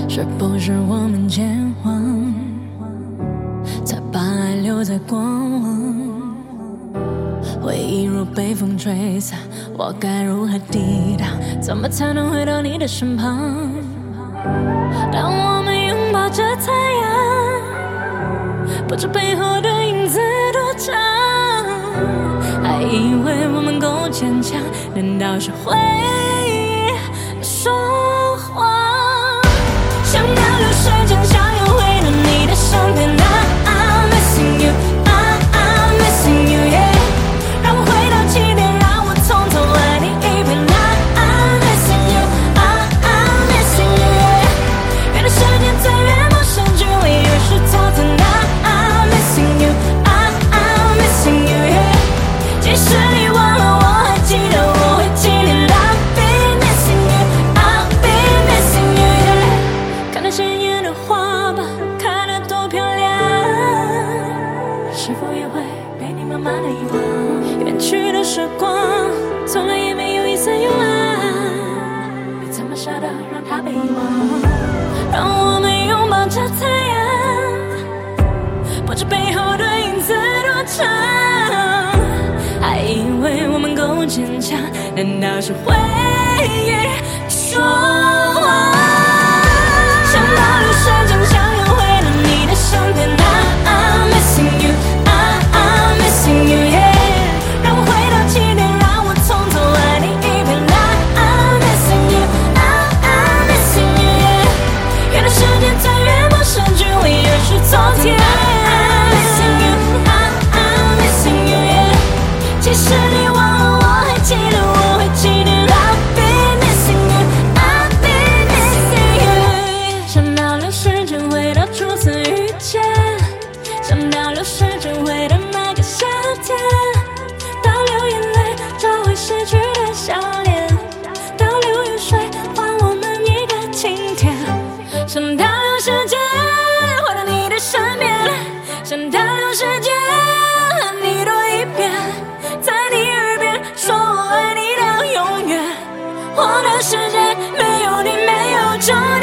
是不是我们健忘，才把爱留在过往？回忆如被风吹散，我该如何抵挡？怎么才能回到你的身旁？当我们拥抱着太阳，不知背后的影子多长，还以为我们够坚强，难道是回忆说谎？想要流水间，想要回到你的身边，I'm missing you, I'm missing you, yeah。 让我回到起点，让我从头爱你一遍，I'm missing you, I'm missing you, yeah。 原来时间最远陌生距离越是错曾，I'm missing you, I'm missing you, yeah。 即使你忘了，我还记得，我会纪念，I'll be missing you, I'll be missing you, yeah。 看那鲜艳的花吧，开得多漂亮，是否也会被你慢慢的遗忘？远去的时光，从来也没有一丝幽暗，你怎么舍得让它被遗忘？让我们拥抱着太阳，不知背后的影子多长，还以为我们够坚强，难道是回忆说谎？想到流水间，想要回到你的身边，I'm missing you, I'm missing you, yeah。 让我回到起点，让我从头爱你一遍，I'm missing you, I'm missing you, yeah。 原来时间最远陌生距离越是昨天，I'm missing you, I'm missing you, yeah。 即使你忘了，我还记得，我会纪念，I'll be missing you, I'll be missing you。 想到流时间回到初次遇见，想到流时间回到那个夏天，倒流眼泪找回失去的笑脸，倒流雨水还我们一个晴天。想倒流时间回到你的身边，想倒流时间和你多一遍，在你耳边说我爱你到永远。我的世界没有你，没有终点。